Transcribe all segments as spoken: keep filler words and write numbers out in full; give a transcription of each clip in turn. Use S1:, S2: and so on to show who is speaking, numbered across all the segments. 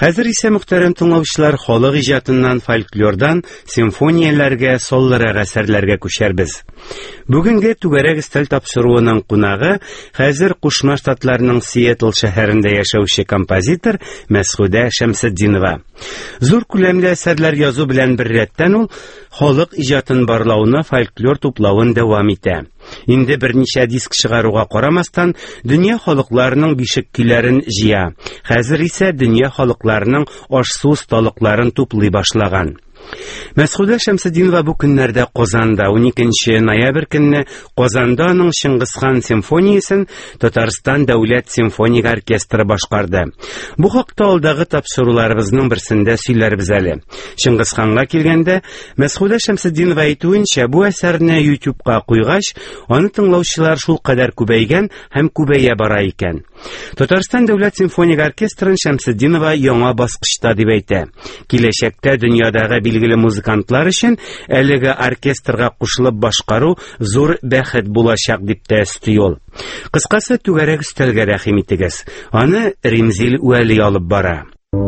S1: Хәзер исә мөхтәрәм тыңлаучылар, халык иҗатыннан фольклордан симфонияләргә, соллырак әсәрләргә күчәрбез. Бүгенге түгәрәк өстәл тапшыруының кунагы хәзер Кушма Штатларының Сиэтл шәһәрендә яшәүче композитор Мәсгудә Шәмсетдинова. Зур күләмле әсәрләр язу белән бер рәттән ул халык иҗатын барлауны, фольклор туплавын дәвам итә. Инде берничә диск чыгаруга карамастан, дөнья халыкларының бишек көйләрен җыя. Хәзер исә дөнья халыкларының аш-су осталыкларын туплый башлаган. Мәсгудә Шәмсетдинова бу көннәрдә Казанда уникенче ноябрь көнне Казанда аның Шыңгызхан симфониясен Татарстан дәүләт симфоник оркестры башкарды. Бу хакта алдагы тапшыруларыбызның берсендә сөйләрбез әле. Шыңгызханга килгәндә, Мәсгудә Шәмсетдинова әйтүенчә, бу әсәрне YouTube-ка куйгач, аны тыңлаучылар шул кадәр күбәйгән һәм күбәя бара икән. Татарстан дәүләт симфоник оркестрын Шәмсетдинова яңа баскычта дип әйтә. Киләчәктә дөньядагы билгеле музыкантлар өчен әлеге оркестрга кушылып башкару зур бәхет булачак дип тә өсти ул. Кыскасы, түгәрәк өстәлгә рәхим итегез. Аны Римзил Уәли алып бара.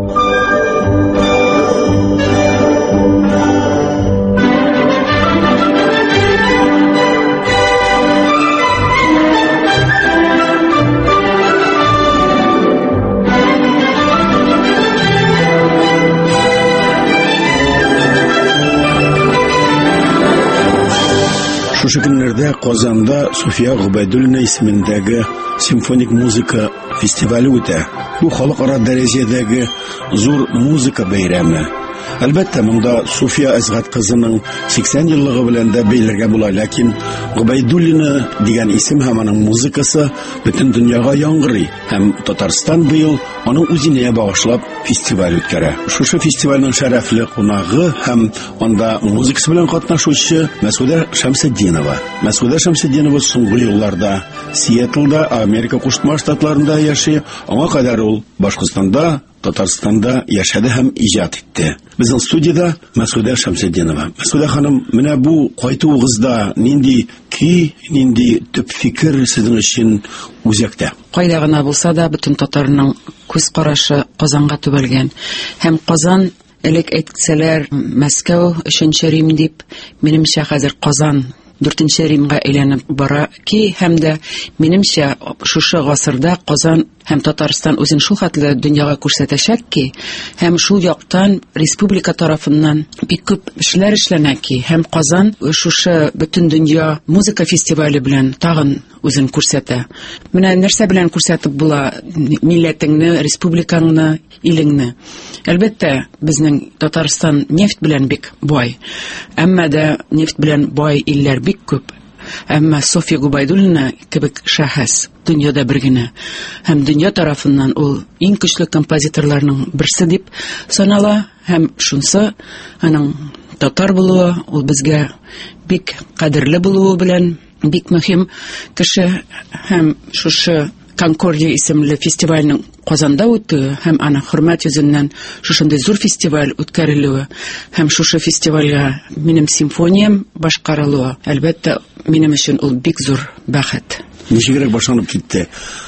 S2: Шушы көннәрдә Казанда Суфия Губайдуллина исемендәге симфоник музыка фестивале үтә. Бу халыкара дәрәҗәдәге зур музыка бәйрәме. Әлбәттә, монда Суфия Әзгат кызының сиксән еллыгы белән дә бәйләргә була, ләкин Губайдуллина дигән исем һәм аның музыкасы бөтен дөньяга яңгырый, һәм Татарстан быел аның үзенә багышлап фестиваль үткәрә. Шушы фестивальнең шәрәфле кунагы һәм анда музыкасы белән катнашучы Мәсгудә Шәмсетдинова. Мәсгудә Шәмсетдинова соңгы елларда Сиэтлда, Америка Кушма Штатларында яши, аңа кадәр ул Башкортстанда, Татарстанда яшәде һәм иҗат итте. Безнең студияда Мәсгудә Шәмсетдинова. Мәсгудә ханым, менә бу кайтуыгызда нинди ки, нинди төп фикер сезнең өчен үзәктә?
S3: Кайда гына булса да бөтен татарның күз карашы Казанга төбәлгән. Һәм Казан, элек әйтсәләр, Мәскәү өченче Рим дип, минемчә хәзер Казан дүртенче Римга әйләнеп бара ки, һәм дә минемчә шушы гасырда Казан һәм Татарстан үзен шул хәтле дөньяга күрсәтәчәк ки, һәм шул яктан республика тарафыннан бик күп эшләр эшләнә ки, һәм Казан шушы бөтен дөнья музыка фестивале белән тагын үзен күрсәтә. Менә нәрсә белән күрсәтеп була милләтеңне, республикаңны, илеңне. Әлбәттә, безнең Татарстан нефть белән бик бай. Әмма дә нефть белән бай илләр бик күп. Әмма София Губайдуллина кебек шәхес дөньяда бер генә. Һәм дөнья тарафыннан ул иң көчле композиторларның берсе дип санала, һәм шунсы аның татар булуы, ул безгә бик кадерле булуы белән бик мөһим кеше, һәм шушы Конкордия исемле фестивальның Казанда үтүе һәм аны хөрмәт йөзеннән шушындый зур фестиваль үткәрелүе һәм шушы фестивальгә минем симфониям башкарылуы, әлбәттә, минем өчен ул бик зур бәхет.
S2: Ничегрәк башланып китте?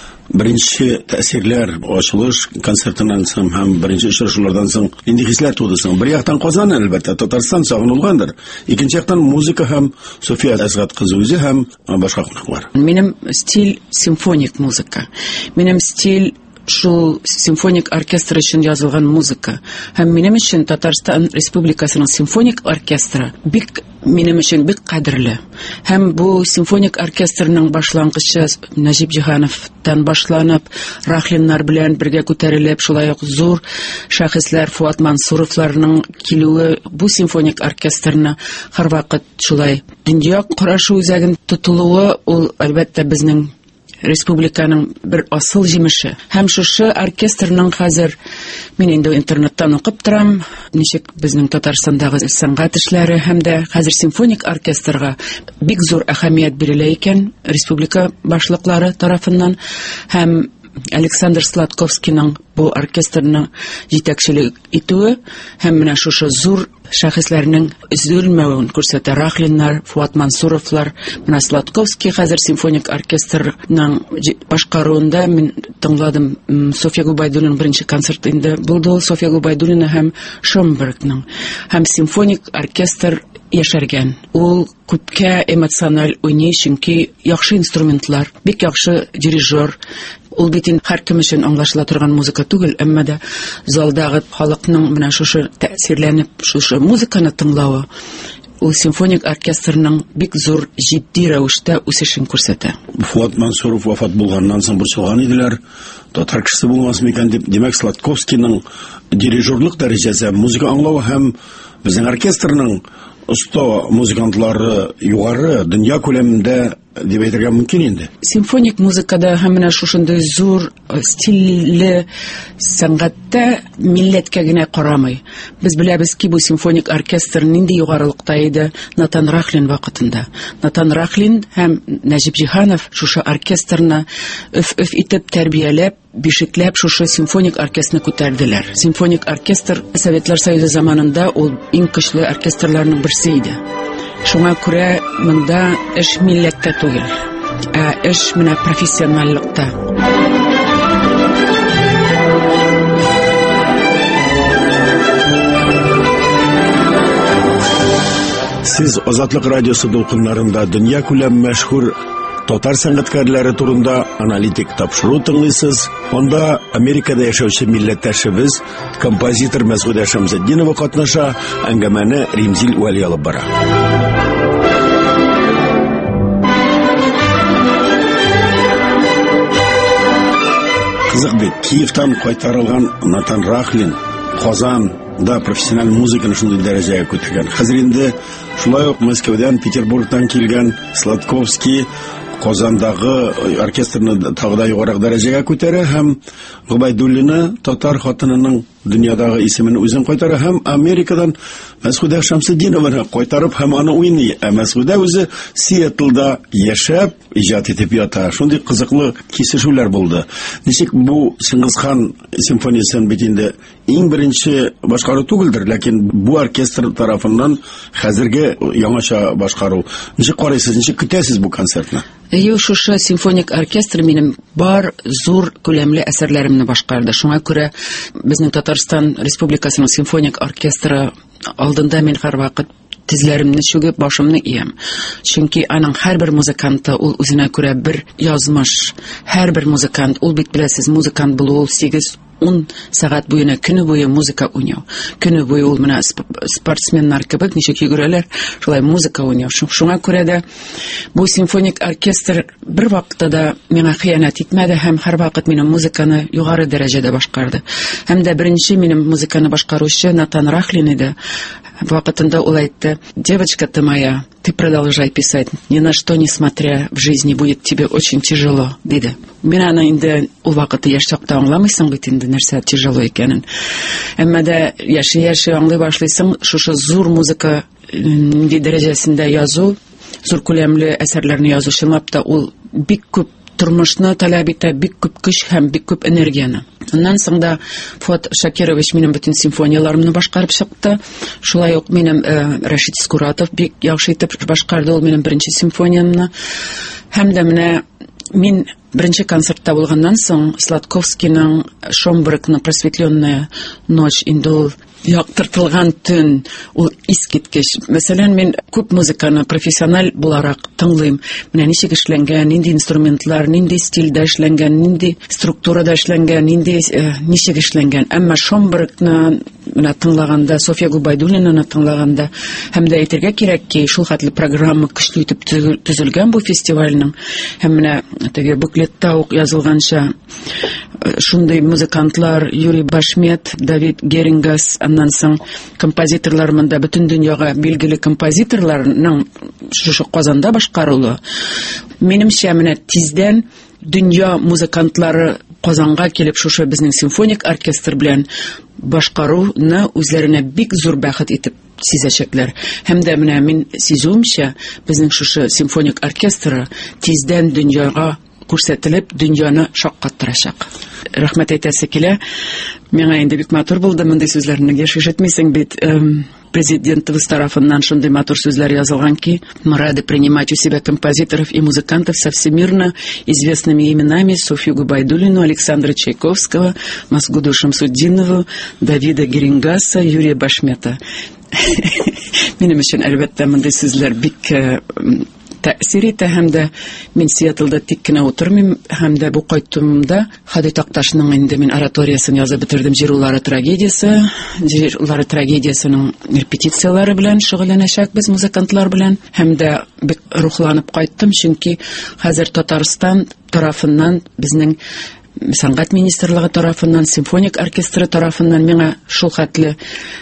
S2: Беренче тәэсирләр, ачылыш концертыннан соң һәм беренче очрашулардан соң инде хисләр туды соң. Бер яктан Казан, әлбәттә, Татарстан сагынулгандыр. Икенче яктан музыка һәм София Әзгат кызы үзе һәм башка кунаклар.
S3: Минем стиль симфоник музыка. Минем стиль шул симфоник оркестр өчен язылган музыка. Һәм минем өчен Татарстан Республикасының симфоник оркестры бик минем өчен бик кадерле. Һәм бу симфоник оркестрның башлангычы Нәҗип Җиһановтан башланып, Рахлиннар белән бергә күтәрелеп, шулай ук зур шәхесләр Фуат Мансуровларның килүе бу симфоник оркестрны һәрвакыт шулай дөнья карашы үзәген тотылуы, ул әлбәттә безнең республиканың бер асыл җимеше. Һәм шушы оркестрның хәзер мин инде интернеттан укып торам, ничек безнең Татарстандагы сәнгать эшләре һәм дә хәзер симфоник оркестрга бик зур әһәмият бирелә икән республика башлыклары тарафыннан. Һәм Александр Сладковскийның бу оркестрның җитәкчелек итүе һәм менә шушы зур шәхесләрнең үзелмәвен күрсәтә. Рахлиннар, Фуат Мансуровлар, менә Сладковский хәзер симфоник оркестрның башкаруында мин тыңладым. София Губайдуллина беренче концерты инде булды. София Губайдуллина һәм Шомбергның һәм симфоник оркестр яшәргән. Ул күпкә эмоциональ уйный, чөнки яхшы инструментлар, бик яхшы дирижер. Ул бит һәркем өчен аңлашыла торган музыка түгел, әмма дә залдагы халыкның менә шушы тәэсирләнеп шушы музыканы тыңлавы ул симфоник оркестрның бик зур җитди рәвештә үсешен күрсәтә.
S2: Фуат Мансуров вафат булганнан соң борчылган иделәр. Татар кешесе булмас микән дип, димәк Сладковскийның дирижерлык дәрәҗәсе, музыка аңлавы һәм безнең оркестрның оста музыкантлары югары дөнья күләмендә дип әйтергә мөмкин инде.
S3: Симфоник музыкада һәм менә шушындый зур стильле сәнгатьтә милләткә генә карамый. Без беләбез ки, бу симфоник оркестр нинди югарылыкта иде Натан Рахлин вакытында. Натан Рахлин һәм Нәҗип Җиһанов шушы оркестрны өф-өф итеп тәрбияләп, бишекләп шушы симфоник оркестрны күтәрделәр. Симфоник оркестр Советлар Союзы заманында ул иң көчле оркестрларның берсе иде. Шуңа күрә монда эш милләттә түгел, ә эш менә профессионаллыкта.
S2: Сез Азатлык радиосы дулкыннарында дөнья күләм мәшһүр татар сәнгатькәрләре турында аналитик тапшыру тыңлыйсыз. Онда Америкада яшәүче милләттәшебез, композитор Мәсгудә Шәмсетдинова катнаша, әңгәмәне Римзил Вәли алып бара. Кызык бит, Киевтан кайтарылган Натан Рахлин Казанда профессиональ музыканы шундый дәрәҗәгә күтәргән. Хәзер инде шулай ук Мәскәүдән, Петербургтан килгән Сладковский Казандагы оркестрны тагы да югарак дәрәҗәгә күтәрә һәм Губайдуллина татар хатынының дөньядагы исемен үзен кайтара һәм Америкадан Мәсгудә Шәмсетдинованы кайтарып һәм аны уйный. Ә Мәсгудә үзе Сиэтлда яшәп, иҗат итеп ята. Шундый кызыклы кисешүләр булды. Ничек бу Сыңгызхан симфониясын бит инде иң беренче башкару түгелдер, ләкин бу оркестр тарафыннан хәзерге яңаша башкару. Ничек карыйсыз, ничек көтәсез бу концертны?
S3: Әйе, шушы симфоник оркестр минем бар зур күләмле әсәрләремне башкарды. Шуңа күрә безнең Татарстан Республикасының симфоник оркестры алдында мин һәрвакыт тизләремне чүгеп башымны иям. Чөнки аның һәрбер музыканты ул үзенә күрә бер язмыш. Һәрбер музыкант, ул бит беләсез, музыкант булу ул сигез ун сәгать буена көне буе музыка уйнау. Көне буе ул менә спортсменнар кебек ничек йөгерәләр, шулай музыка уйнау. Шуңа күрә дә бу симфоник оркестр бер вакытта да миңа хыянат итмәде һәм һәрвакыт минем музыканы югары дәрәҗәдә башкарды. Һәм дә беренче минем музыканы башкаручы Натан Рахлин иде. Вакытында ул әйтте: "Девочка ты моя, ты продолжай писать, ни на что не смотря, в жизни будет тебе очень тяжело", диде. Мин аны инде ул вакытта яшь чакта аңламыйсың бит инде нәрсә тяжело икәнен. Әмма дә яши-яши аңлый башлыйсың, шушы зур музыка дәрәҗәсендә язу, зур күләмле әсәрләрне язу чынлап та ул бик күп тормышны таләп итә, бик күп көч һәм бик күп энергияны. Аннан соң да Фуат Шакирович минем бөтен симфонияларымны башкарып чыкты. Шулай ук минем э, Рашид Скуратов бик яхшы итеп башкарды ул минем беренче симфониямны. Һәм дә менә мин беренче концертта булганнан соң Сладковскийның Шомбергның Просветленная ночь инде ул яктыртылган төн, ул искиткеч. Мәсәлән, мин күп музыканы профессиональ буларак тыңлыйм. Менә ничек эшләнгән, нинди инструментлар, нинди стильдә эшләнгән, нинди структурада эшләнгән, нинди э, ничек эшләнгән. Әмма Шомбергны менә тыңлаганда, София Губайдуллинаны тыңлаганда, һәм дә әйтергә кирәк ки, шул хәтле программа көчле итеп төзелгән бу фестивальның. Һәм менә теге буклетта ук язылганча шундый музыкантлар Юрий Башмет, Давид Герингас, аннан соң композиторлар монда бөтен дөньяга билгеле композиторларның шушы Казанда башкарылуы. Минемчә, менә тиздән дөнья музыкантлары Казанга килеп шушы безнең симфоник оркестр белән башкаруны үзләренә бик зур бәхет итеп сизәчәкләр. Һәм дә менә мин сизүемчә, безнең шушы симфоник оркестры тиздән дөньяга күрсәтелеп, дөньяны шаккаттырачак. Рәхмәт әйтәсе килә. Миңа инде бик матур булды мондый сүзләрне ишетмисең бит. Президентыбыз тарафыннан шундый матур сүзләр язылган ки: "Мы рады принимать у себя композиторов и музыкантов со всемирно известными именами Софью Губайдуллину, Александра Чайковского, Масгуду Шамсуддинову, Давида Герингаса, Юрия Башмета". Минем өчен әлбәттә мондый сүзләр бик тәэсир итә, һәм дә мин Сиэтлда тик кенә утырмыйм, һәм дә бу кайтуымда Хади Такташның инде мин ораториясын язып бетердем. Җир уллары трагедиясе, җир уллары трагедиясының репетициялары белән шөгыльләнәчәкбез музыкантлар белән, һәм дә бик рухланып кайттым, чөнки хәзер Татарстан тарафыннан, безнең сәнгать министрлыгы тарафыннан, симфоник оркестры тарафыннан миңа шул хәтле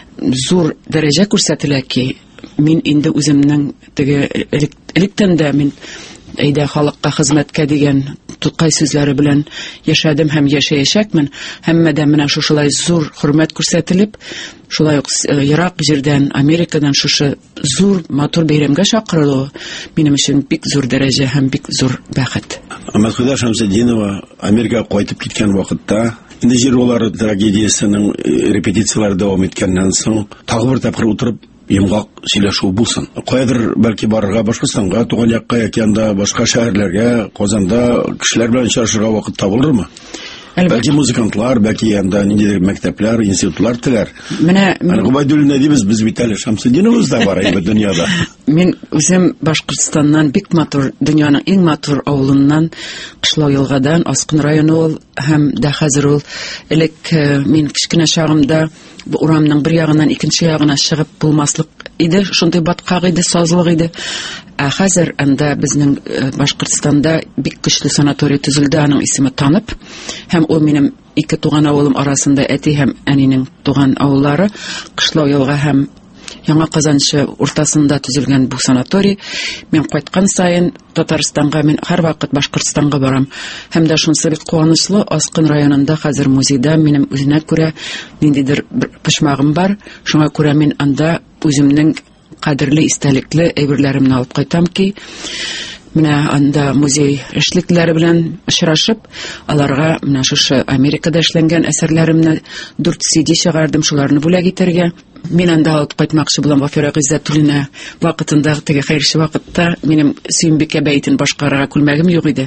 S3: зур дәрәҗә күрсәтелә ки, мин инде үземнең теге электән дә мин әйдә халыкка хезмәткә дигән туткай сүзләре белән яшәдем һәм яшәячәкмен. Һәммәдә менә шушылай зур хөрмәт күрсәтелеп, шулай ук ерак җирдән, Америкадан шушы зур матур бәйрәмгә чакырылу минем өчен бик зур дәрәҗә һәм бик зур бәхет.
S2: Масгуда Шамсуддинова Америкага кайтып киткән вакытта, инде җир уллары трагедиясенең репетицияләре дәвам иткәннән соң, тагы бер тапкыр утырып йомгак сөйләшү булсын. Кайдыр бәлки барырга, Башкортстанга, туган якка, яки анда башка шәһәрләргә, Казанда кешеләр белән очрашырга вакыт табылырмы? Бәлки музыкантлар, бәлки анда ниндидер мәктәпләр, институтлар теләр. Менә Губайдуллина дибез, без бит әле Шамсуддиновыз да бар инде дөньяда.
S3: Мин үзем Башкортстаннан, бик матур, дөньяның иң матур авылыннан, Кышлау елгадан, Аскын районы ул, һәм дә хәзер ул, элек мин кичкенә чагымда бу урамның бер ягыннан икенче ягына чыгып булмаслык иде, шундый баткак иде, сазлык иде. Ә хәзер анда безнең Башкортстанда бик көчле санаторий төзелде, аның исеме Танып, һәм ул минем ике туган авылым арасында әти һәм әнинең туган авыллары, Кышлау елга һәм Яңа Казанчы уртасында төзелгән бу санаторий. Мин кайткан сайын Татарстанга, мин һәр вакыт Башкортстанга барам. Һәм дә шунысы бик куанычлы, Аскын районында хәзер музейда минем үзенә күрә ниндидер пышмагым бар. Шуңа күрә мин анда үземнең кадерле, истәлекле әйберләремне алып кайтам ки, менә анда музей эшлекләре белән очрашып, аларга менә шушы Америкада эшләнгән әсәрләремне дүрт си ди чыгардым, шуларны бүләк итәргә. Мин анда алып кайтмакчы булам Вафира Гыйззәтуллина вакытында, теге хәйрче вакытта минем Сөембикә бәйтен башкарырга күлмәгем юк иде.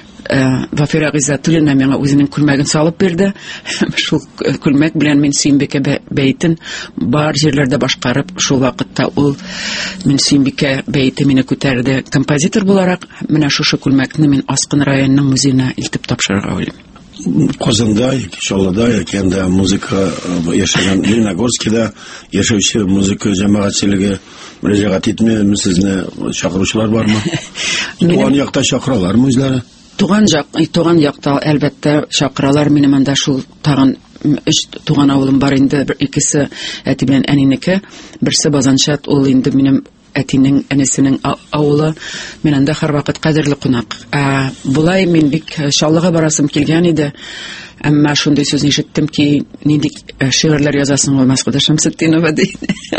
S3: Вафира Гыйззәтуллина миңа үзенең күлмәген салып бирде. Шул күлмәк белән мин Сөембикә бәйтен бар җирләрдә башкарып, шул вакытта ул мин Сөембикә бәйте мине күтәрде. Композитор буларак менә шушы күлмәкне мин Аскын районының музеена илтеп тапшырырга уйлыйм.
S2: Казанда, Чаллыда, яки анда музыка яшәгән Лениногорскида яшәүче музыка җәмәгатьчелеге мөрәҗәгать итмәме, сезне чакыручылар бармы? Туган якта чакыралармы үзләре?
S3: Туган як, туган якта әлбәттә чакыралар. Минем анда шул тагын өч туган авылым бар инде, икесе әти белән әнинеке, берсе Базанчат, ул инде минем әтинең, әнисенең авылы. Мин анда һәрвакыт кадерле кунак. Ә булай мин бик Чаллыга барасым килгән иде. Әмма шундый сүзне ишеттем ки, нинди шигырьләр язасың ул Масгуда Шамсуддинова ди.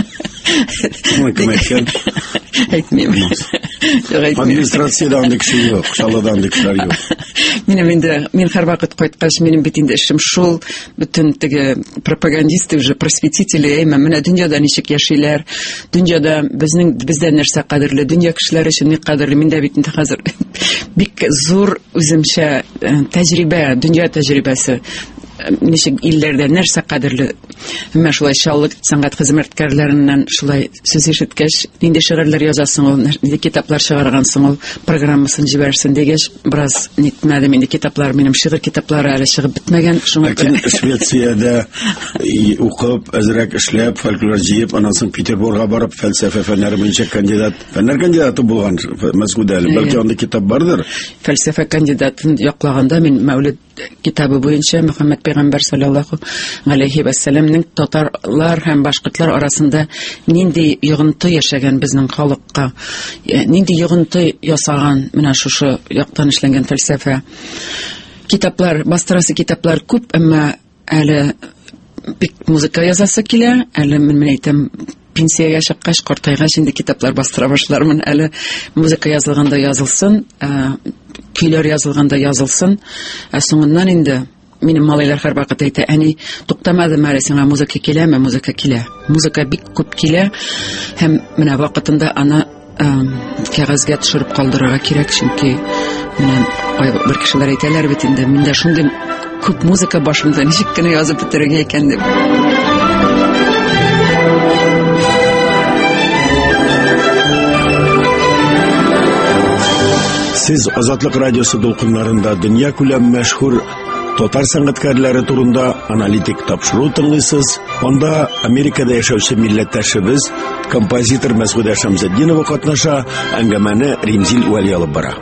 S3: Әйтмим.
S2: Администрациядә андый кеше юк, Чаллыда андый кешеләр юк.
S3: Минем инде, мин һәрвакыт кайткач, минем бит инде эшем шул, бөтен теге пропагандисты, уже просветители, әйме, менә дөньяда ничек яшиләр, дөньяда безнең бездә нәрсә кадерле, дөнья кешеләре өчен ни кадерле, миндә бит инде хәзер бик зур үземчә тәҗрибә, дөнья тәҗрибәсе, ничек илләрдә нәрсә кадерле. Менә шулай Чаллык сәнгать хезмәткәрләреннән шулай сүз ишеткәч, нинди шигырьләр язасың ул, нинди китаплар чыгаргансың ул, программасын җибәрсен дигәч, бераз нитмәдем, инде китаплар, минем шигырь китаплары әле чыгып бетмәгән. Шуңа
S2: күрә Швециядә укып, әзрәк эшләп, фольклор җыеп, аннан соң Петербургга барып, фәлсәфә фәннәре буенча кандидат, фәннәр кандидаты булган Масгуда, бәлки анда китап бардыр.
S3: Фәлсәфә кандидатын яклаганда мин Мәүлид китабы буенча Мөхәммәд пәйгамбәр саллаллаһу алейхи ва сәлламның татарлар һәм башкортлар арасында нинди йогынты яшәгән безнең халыкка, нинди йогынты ясаган, менә шушы яктан эшләнгән фәлсәфә китаплар, бастырасы китаплар күп, әмма әле бик музыка язасы килә, әле мин әйтәм, пенсиягә чыккач, картайгач инде китаплар бастыра башлармын. Әле музыка язылганда язылсын, көйләр язылганда язылсын. Ә соңыннан инде минем малайлар һәрвакыт әйтә: "Әни, туктамады мәре сиңа музыка киләме? Музыка килә. Музыка бик күп килә һәм менә вакытында аны кәгазьгә төшереп калдырырга кирәк, чөнки менә бер кешеләр әйтәләр бит инде, миндә шундый күп музыка башымда, ничек кенә язып бетерергә икән дип."
S2: Сез Азатлык радиосы дулкыннарында дөнья күләм мәшһүр татар сәнгатькәрләре турында аналитик тапшыру тыңлыйсыз. Анда Америкада яшәүче милләттәшебез, композитор Мәсгудә Шәмсетдинова катнаша, әңгәмәне Римзил Вәли алып бара.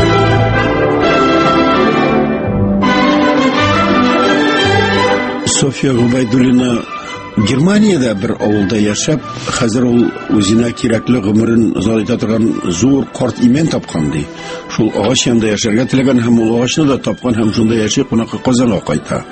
S2: София Губайдуллина Германиядә бер авылда яшәп, хәзер ул үзенә кирәкле гомерен озак итә торган зур карт имән тапкан ди. Шул агач янында яшәргә теләгән һәм ул агачны да тапкан һәм шунда яши, кунакка Казанга кайта.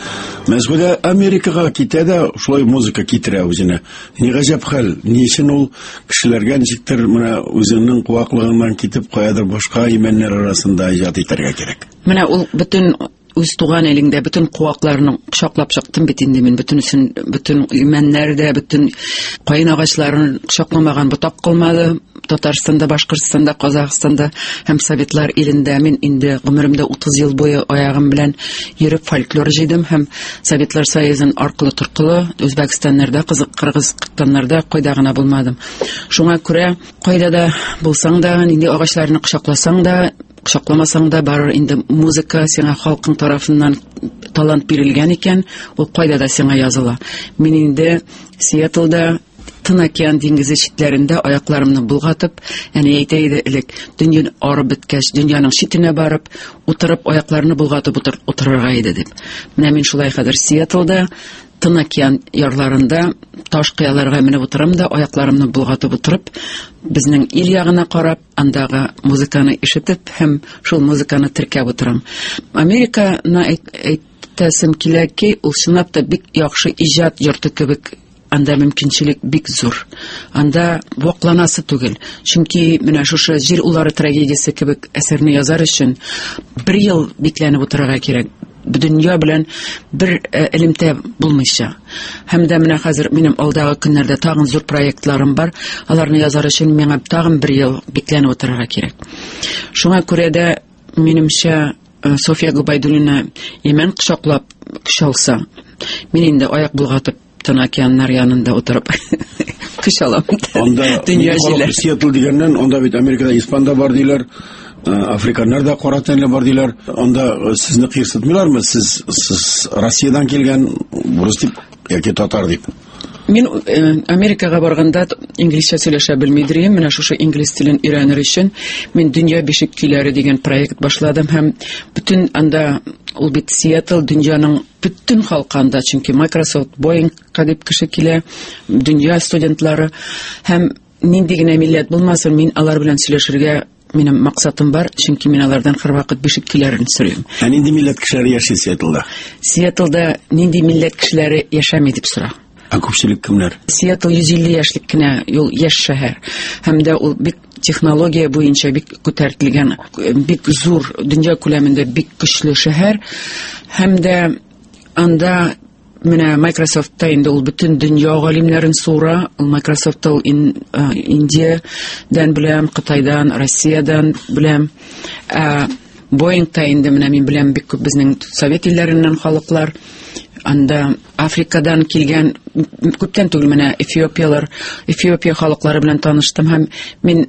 S2: Мәсгудә Америкага китә дә шулай музыка китерә үзенә. Ни гаҗәп хәл, ни өчен ул кешеләргә ничектер менә үзенең куаклыгыннан китеп каядыр башка имәннәр арасында иҗат итәргә кирәк.
S3: Менә ул бөтен үз туган элеңдә бөтен куакларны кочаклап чыктым бит инде мин, бөтенесен, бөтен имәннәрдә, бөтен кайын агачларын кочакламаган ботак калмады. Татарстанда, Башкортстанда, Казакстанда һәм Советлар илендә мин инде гомеремдә утыз ел буе аягым белән йөреп фольклор җыйдым һәм Советлар Союзын аркылы-торкылы Үзбәкстаннарда, Кыргызстаннарда кайда гына булмадым. Шуңа күрә кайда да булсаң да, нинди агачларны кочакласаң да, кочакламасаң да барыр инде музыка сиңа халкың тарафыннан талант бирелгән икән, ул кайда да сиңа языла. Мин инде Сиэтлда Тын океан диңгезе читләрендә аякларымны булгатып, яни әйтә иде элек, дөньяны арып беткәч, дөньяның читенә барып, утырып аякларны булгатып утыр, утырырга иде дип. Менә мин шулай хәзер Сиэтлда Тын океан ярларында таш кыяларга менеп утырам да, аякларымны булгатып утырып, безнең ил ягына карап, андагы музыканы ишетеп һәм шул музыканы теркәп утырам. Американы әйтәсем килә ки, ул чынлап та бик яхшы иҗат йорты кебек. Анда мөмкинчелек бик зур. Анда вакланасы түгел. Чөнки менә шушы җир улары трагедиясе кебек әсәрне язар өчен бер ел бикләнеп утырырга кирәк. Дөнья белән бер элемтә булмыйча. Һәм дә менә хәзер минем алдагы көннәрдә тагын зур проектларым бар. Аларны язар өчен миңа тагын бер ел бикләнеп утырырга кирәк. Шуңа күрә дә минемчә София Губайдуллина имән кочаклап кычалса, мин инде аяк булгатып Тын океаннар янында утырып көч алам.
S2: Анда дөнья җиле. Сиэтл дигәннән, анда бит Америкада испанда бар диләр, африканнар да кара тәнле бар диләр. Анда сезне кыйрсытмыйлармы? Сез сез Россиядән килгән бурыс дип яки татар дип?
S3: Мин Америкага барганда инглизчә сөйләшә белмидем. Менә шушы инглиз телен өйрәнер өчен мин дөнья бишек көйләре дигән проект башладым һәм бөтен анда ул бит Сиэтл дөньяның бөтен халкында, чөнки Microsoft, Boeing кадип кеше килә, дөнья студентлары һәм нинди генә милләт булмасын, мин алар белән сөйләшергә минем максатым бар, чөнки мин алардан һәрвакыт бишек көйләрен сөрим.
S2: Ә нинди милләт кешеләре яши Сиэтлда?
S3: Сиэтлда нинди милләт кешеләре яшәми дип сора.
S2: Ә күпчелек кемнәр?
S3: Сиэтл йөз илле яшьлек кенә, ул яшь шәһәр. Һәм дә ул бик технология буенча бик күтәртелгән, бик зур дөнья күләмендә бик көчле шәһәр. Һәм дә анда менә Microsoftта инде ул бөтен дөнья галимнәрен сура. Ул Microsoftта ул ин, uh, Индиядән беләм, Кытайдан, Россиядан беләм. Uh, Boeingта инде менә мин беләм бик күп безнең Совет илләреннән халыклар. Анда Африкадан килгән күптән түгел менә Эфиопиялар, Эфиопия халыклары белән таныштым һәм мин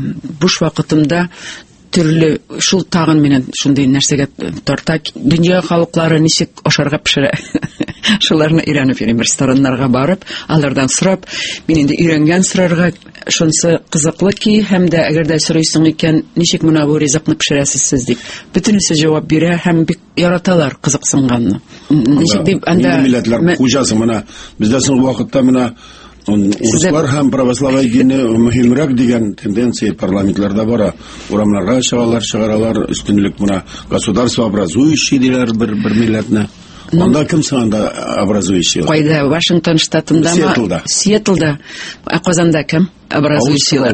S3: буш вакытымда төрле шул тагын менә шундый нәрсәгә тарта, дөнья халыклары ничек ашарга пешерә. Шуларны өйрәнеп йөрим, рестораннарга барып, алардан сорап, мин инде өйрәнгән сорарга шунысы кызыклы ки, һәм дә әгәр дә сорыйсың икән, ничек менә бу ризыкны пешерәсез сез дип. Бөтенесе җавап бирә һәм бик яраталар кызыксынганны. Ничек дип анда
S2: милләтләр хуҗасы менә бездә соң вакытта менә урыслар һәм православие дине мөһимрәк дигән тенденция парламентларда бара. Урамнарга чыгалар, чыгаралар, өстенлек менә государство образующий диләр бер бер милләтне. Анда кем санда образующий?
S3: Кайда? Вашингтон штатында ма?
S2: Сиэтлда.
S3: Сиэтлда. А Казанда кем? Образующийлар.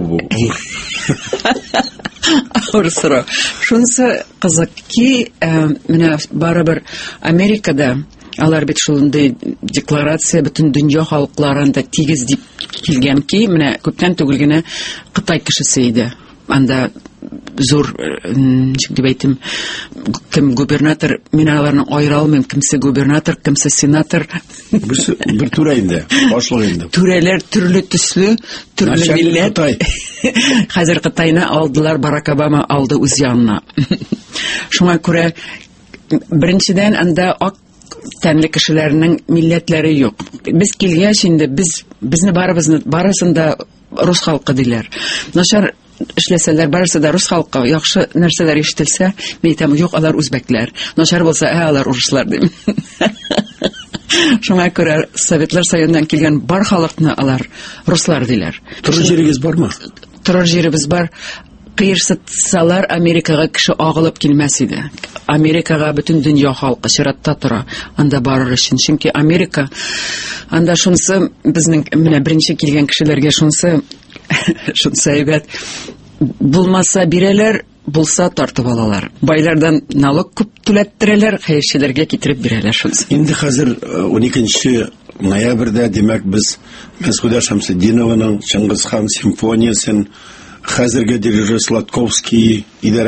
S3: Авыр сорау. Шунысы кызык ки, менә барыбер Америкада алар бит шундый декларация бөтен дөнья халыкларында тигез дип килгән ки, менә күптән түгел генә Кытай кешесе иде. Анда зур, ничек дип әйтим, кем губернатор, мин аларны айыра алмыйм, кемсе губернатор, кемсе сенатор.
S2: Бер түрә инде, башлык инде.
S3: Түрәләр төрле төсле, төрле милләт. Хәзер Кытайны алдылар, Барак Обама алды үз янына. Шуңа күрә беренчедән анда ак тәнле кешеләрнең милләтләре юк. Без килгәч инде без безне барыбызны барысын да рус халкы диләр. Начар эшләсәләр барысы да рус халкы, яхшы нәрсәләр ишетелсә, мин әйтәм, юк, алар үзбәкләр. Начар булса, ә алар урыслар дим. Шуңа күрә Советлар Союзыннан килгән бар халыкны алар руслар диләр.
S2: Туры җирегез бармы?
S3: Туры җиребез бар. Кыерсытсалар Америкага кеше агылып килмәс иде. Америкага бөтен дөнья халкы чиратта тора. Анда барыр өчен. Чөнки Америка анда шунсы безнең менә беренче килгән кешеләргә шунсы шунсы әйбәт. Булмаса бирәләр, булса тартып алалар. Байлардан налог күп түләттерәләр, хәерчеләргә китереп бирәләр шунсы.
S2: Инде хәзер уникенче ноябрьдә, димәк, без Мәсгүдә Шәмсетдинованың Чыңгыз хан симфониясын хәзерге дирижер Сладковский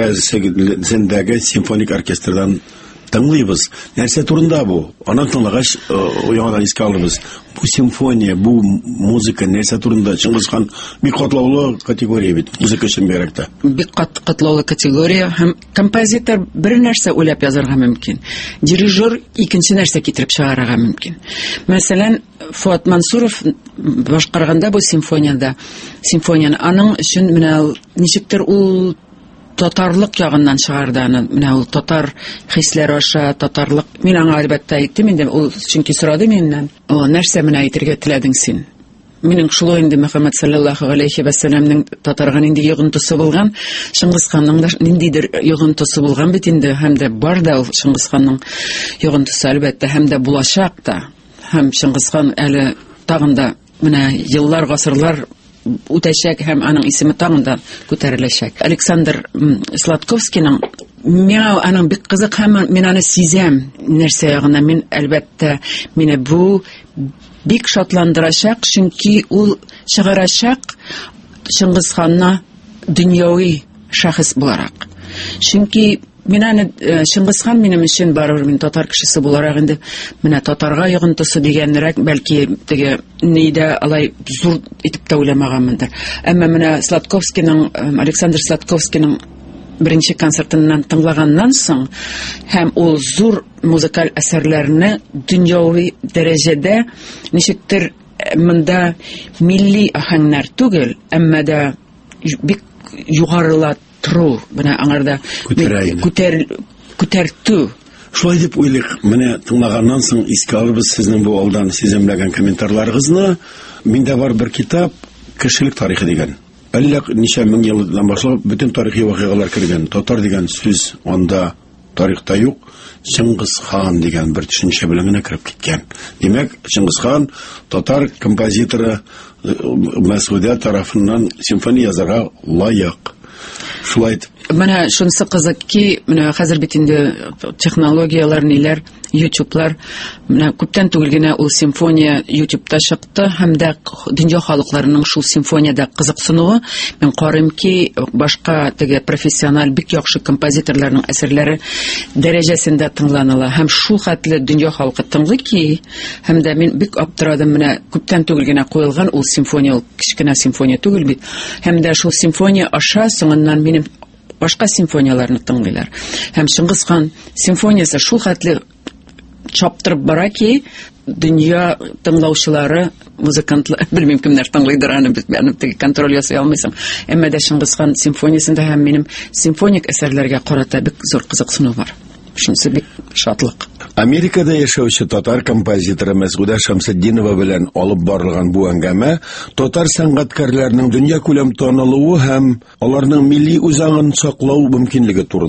S2: идарәсендәге симфоник оркестрдан тыңлыйбыз. Нәрсә турында бу? Анан тыңлагач, яңадан искә алабыз. Бу симфония, бу музыка нәрсә турында? Чыңгыз хан бик катлаулы категория бит, музыка өчен бигрәк.
S3: Бик катлаулы категория һәм композитор бер нәрсә уйлап язарга мөмкин. Дирижер икенче нәрсә китереп чыгарырга мөмкин. Мәсәлән, Фуат Мансуров башкарганда бу симфонияда, симфонияны аның өчен менә ничектер ул татарлык ягыннан чыгарды аны. Менә ул татар хисләре аша, татарлык. Мин аңа әлбәттә әйттем инде, ул чөнки сорады миннән. О, нәрсә менә әйтергә теләдең син? Минем шулай инде Мөхәммәд саллаллаһу алейхи ва сәлламның татарга нинди йогынтысы булган, Чыңгыз ханның да ниндидер йогынтысы булган бит инде, һәм дә бар да ул Чыңгыз ханның йогынтысы әлбәттә, һәм дә булачак та. Һәм Чыңгыз хан әле тагын да менә еллар, гасырлар үтәчәк һәм аның исеме тагын да күтәреләчәк. Александр Сладковскийның миңа аның бик кызык һәм мин аны сизәм нәрсә ягына. Мин әлбәттә мине бу бик шатландырачак, чөнки ул чыгарачак Чыңгыз ханны дөньяви шәхес буларак. Чөнки мин аны Чыңгыз хан минем өчен барыбер мин татар кешесе буларак инде менә татарга йогынтысы дигәнрәк, бәлки теге нидә алай зур итеп тә уйламаганмындыр. Әмма менә Сладковскийның, Александр Сладковскийның беренче концертыннан тыңлаганнан соң һәм ул зур музыкаль әсәрләрне дөньяви дәрәҗәдә ничектер монда милли аһәңнәр түгел, әмма дә бик югарыла тру, менә аңарда күтәр күтәртү.
S2: Шулай дип уйлыйк. Менә тыңлаганнан соң искә алырбыз сезнең бу алдан сиземләгән комментарийларыгызны. Миндә бар бер китап, Кешелек тарихы дигән. Әллә ничә мең елдан башлап бөтен тарихи вакыйгалар кергән. Татар дигән сүз анда тарихта юк. Чыңгыз хан дигән бер төшенчә белән генә кирип киткән. Димәк, Чыңгыз хан татар композиторы Мәсгүдә тарафыннан симфония язарга лайык. Шулай.
S3: Менә шунысы кызык ки, менә хәзер бит инде технологиялар ниләр, YouTube'лар, менә күптән түгел генә ул симфония YouTube'та чыкты, һәм дә дөнья халыкларының шул симфониядә кызыксынуы. Мин карыйм ки, башка теге профессиональ бик яхшы композиторларның әсәрләре дәрәҗәсендә тыңланыла, һәм шул хәтле дөнья халкы тыңлый ки, һәм дә мин бик аптырадым. Менә күптән түгел генә куелган ул симфония, ул кичкенә симфония түгел бит. Һәм дә шул симфония аша соңыннан минем башка симфонияларны тыңлыйлар. Һәм Чыңгыз хан симфониясе шул хәтле чаптырып бара ки, дөнья тыңлаучылары, музыкантлар, белмим кемнәр тыңлыйдыр аны, без аны теге контроль ясый алмыйсың. Әмма дә Чыңгыз хан симфониясендә һәм минем симфоник әсәрләргә карата бик зур кызыксыну бар. Шунысы бик шатлык.
S2: Америкада яшәүче татар композиторы Мәсгүдә Шәмсетдинова белән алып барылган бу әңгәмә татар сәнгатькәрләренең дөнья күләм танылуы һәм аларның милли үзаңын саклау мөмкинлеге турында.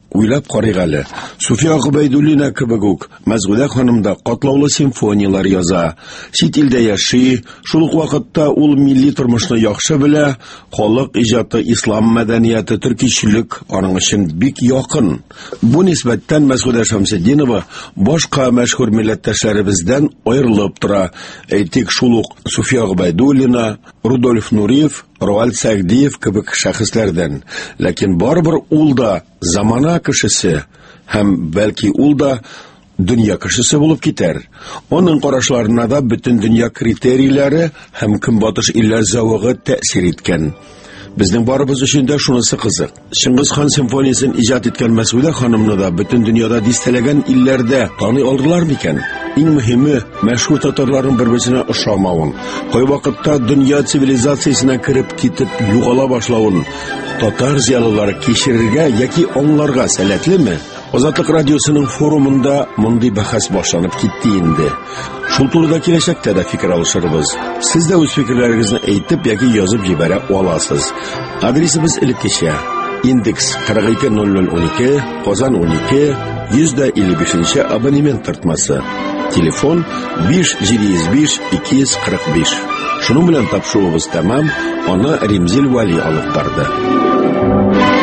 S2: Уйлап карыйк әле. Суфия Гобәйдуллина кебек үк Мәсгудә ханым да катлаулы симфониялар яза. Чит илдә яши, шул ук вакытта ул милли тормышны яхшы белә, халык иҗаты, ислам мәдәнияте, төркичелек аның өчен бик якын. Бу нисбәттән Мәсгудә Шамсетдинова башка мәшһүр милләттәшләребездән аерылып тора. Әйтик, шул ук Суфия Гобәйдуллина, Рудольф Нуриев, Роальд Сәгъдиев кебек шәхесләрдән. Ләкин барыбер ул да замана кешесе һәм бәлки ул да дөнья кешесе булып китәр. Аның карашларына да бөтен дөнья критерийләре һәм көнбатыш илләр зәвыгы тәэсир иткән. Безнең барыбыз өчен дә шунысы кызык. Чингис хан симфониясын иҗат иткән Мәсгудә ханымны да бөтен дөньяда дистәләгән илләрдә таный алдылар микән? Иң мөһиме, мәшһүр татарларның бер-берсенә ошамавын, кай вакытта дөнья цивилизациясенә кереп китеп югала башлавын татар зиялылары кичерергә яки аңларга сәләтлеме? Азатлык радиосының форумында мондый бәхәс башланып китте инде. Шул турыда киләчәктә дә фикер алышырбыз. Сез дә үз фикерләрегезне әйтеп яки язып җибәрә аласыз. Адресыбыз элеккечә: Индекс кырык ике ноль ноль унике, Казан унике, йөз илле бишенче абонемент тартмасы. Телефон биш җиде йөз биш ике йөз кырык биш. Шуның белән тапшыруыбыз тәмам, аны Римзил Вали алып барды.